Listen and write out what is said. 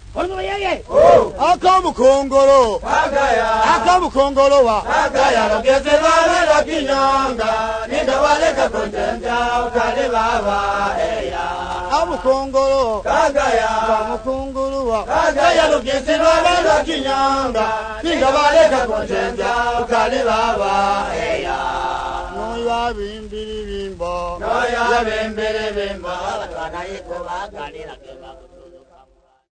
Ono yeye. Akamukongolo. Agaya. Akamukongolo wa. Agaya rogeze baba la kinyonga. Ninda wale kakontenja ukale baba eya. Amukongolo. Agaya. Akamukongolo wa. Agaya rogeze baba la kinyonga. Ninda wale kakontenja ukale baba eya. Noya bimbiri bimba. Noya bimbiri bimba. Abana yeko baganira ke baba.